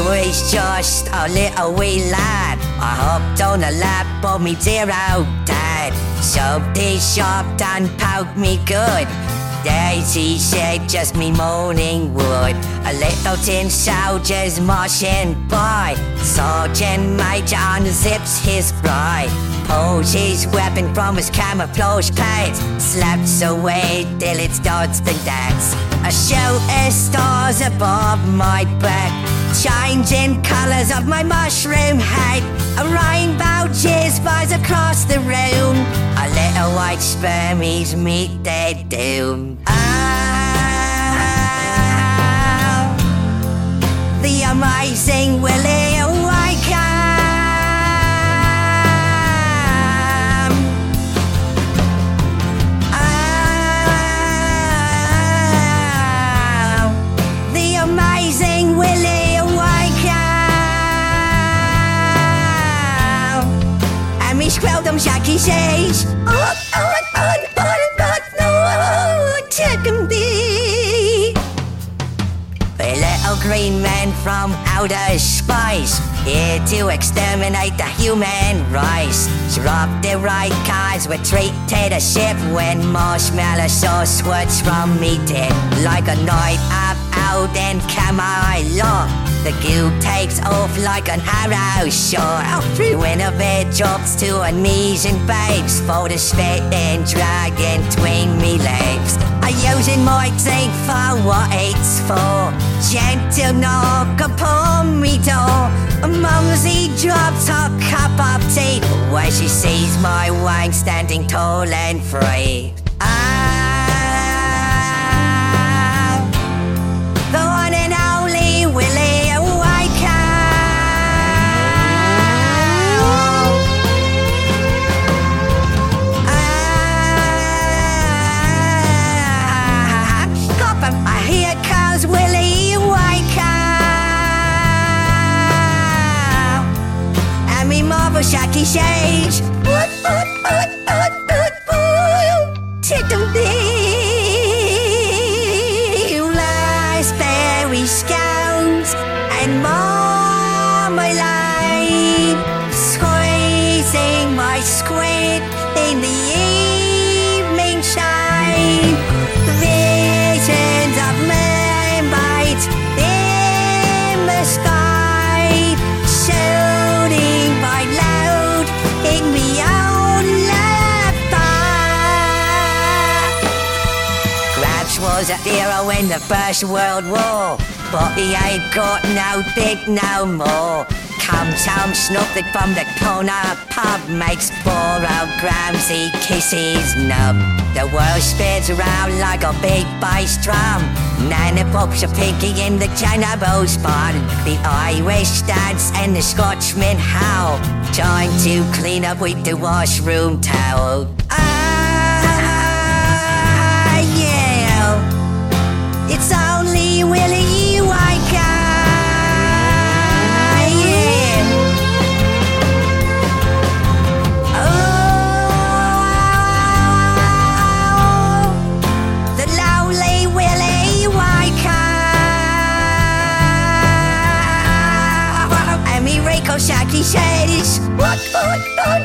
was just a little wee lad. I hopped on the lap of me dear old dad. Somebody sharp done poked me good. Daisy said just me morning wood. A little tin soldier's marching by. Sergeant Major unzips his bride. Pulls his weapon from his camouflage pants. Slaps away till it's dodged and dance. A shooting stars above my back. Changing colours of my mushroom hat. A rainbow jizz flies across the room. A little white spermies meet their doom. Oh, the amazing Willie Wickham. Oh, the amazing Willie Wickham. And me squeldom shaky says, a little green man from outer space, here to exterminate the human race. Drop the right cards, retreat to the ship when marshmallow sauce words from me dead. Like a night up out in Camelot, the goo takes off like an arrow shot. Through winter drops to her knees and babes, for the spit and dragon between me legs. I using my teeth for what it's for. Gentle knock upon me door. Mumsy drops her cup of tea when she sees my wang standing tall and free. Ah, the one and only Willie Wickham. Ah, here comes Willie Wickham. And me marble shaky shades. Raspberry scones and marmalade, squeezing my squid in the evening shine. Visions of mermaids in the sky, shooting by loud in me own laughter. Gramps was a hero in the First World War, but he ain't got no dick no more. Comes home snuffing from the corner pub, makes poor old Gramsy kiss his nub. The world spins around like a big bass drum. Nana pops a piggy in the cannibals pond. The Irish dance and the Scotchmen howl, trying to clean up with the washroom towel. Ah, yeah, it's only Willie Wickham. Shaky says, what?